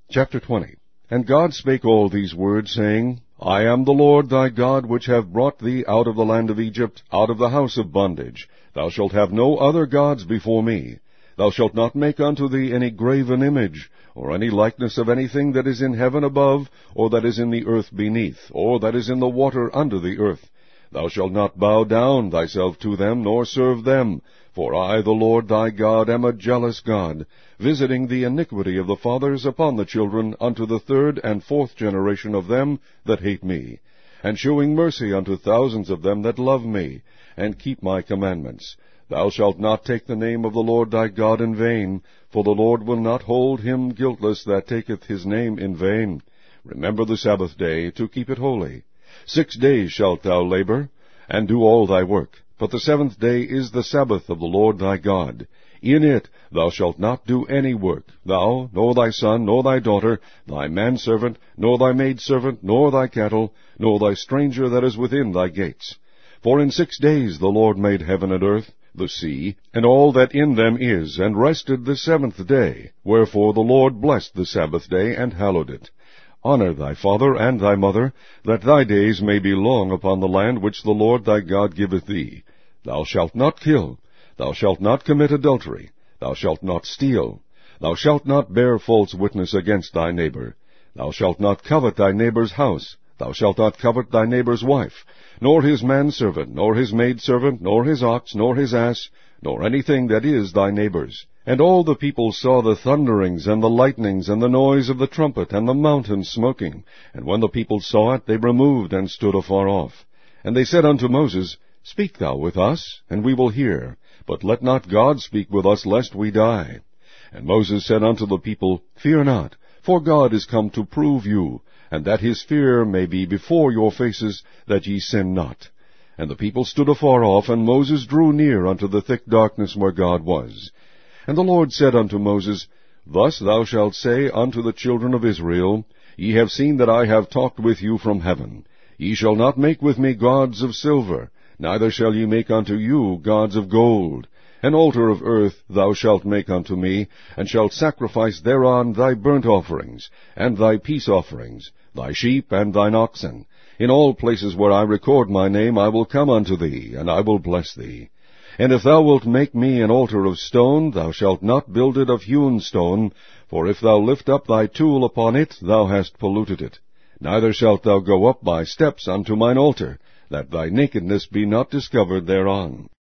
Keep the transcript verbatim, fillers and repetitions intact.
Chapter twenty. And God spake all these words, saying, I am the Lord thy God, which have brought thee out of the land of Egypt, out of the house of bondage. Thou shalt have no other gods before me. Thou shalt not make unto thee any graven image, or any likeness of anything that is in heaven above, or that is in the earth beneath, or that is in the water under the earth. Thou shalt not bow down thyself to them, nor serve them. For I, the Lord thy God, am a jealous God, visiting the iniquity of the fathers upon the children unto the third and fourth generation of them that hate me, and shewing mercy unto thousands of them that love me, and keep my commandments. Thou shalt not take the name of the Lord thy God in vain, for the Lord will not hold him guiltless that taketh his name in vain. Remember the Sabbath day, to keep it holy. Six days shalt thou labor, and do all thy work. But the seventh day is the Sabbath of the Lord thy God. In it thou shalt not do any work, thou, nor thy son, nor thy daughter, thy manservant, nor thy maidservant, nor thy cattle, nor thy stranger that is within thy gates. For in six days the Lord made heaven and earth, the sea, and all that in them is, and rested the seventh day. Wherefore the Lord blessed the Sabbath day, and hallowed it. Honor thy father and thy mother, that thy days may be long upon the land which the Lord thy God giveth thee. Thou shalt not kill. Thou shalt not commit adultery. Thou shalt not steal. Thou shalt not bear false witness against thy neighbor. Thou shalt not covet thy neighbor's house. Thou shalt not covet thy neighbor's wife, nor his manservant, nor his maidservant, nor his ox, nor his ass, nor anything that is thy neighbor's. And all the people saw the thunderings, and the lightnings, and the noise of the trumpet, and the mountain smoking. And when the people saw it, they removed, and stood afar off. And they said unto Moses, Speak thou with us, and we will hear. But let not God speak with us, lest we die. And Moses said unto the people, Fear not, for God is come to prove you, and that his fear may be before your faces, that ye sin not. And the people stood afar off, and Moses drew near unto the thick darkness where God was. And the Lord said unto Moses, Thus thou shalt say unto the children of Israel, Ye have seen that I have talked with you from heaven. Ye shall not make with me gods of silver, neither shall ye make unto you gods of gold. An altar of earth thou shalt make unto me, and shalt sacrifice thereon thy burnt offerings, and thy peace offerings, thy sheep and thine oxen. In all places where I record my name I will come unto thee, and I will bless thee. And if thou wilt make me an altar of stone, thou shalt not build it of hewn stone, for if thou lift up thy tool upon it, thou hast polluted it. Neither shalt thou go up by steps unto mine altar, that thy nakedness be not discovered thereon.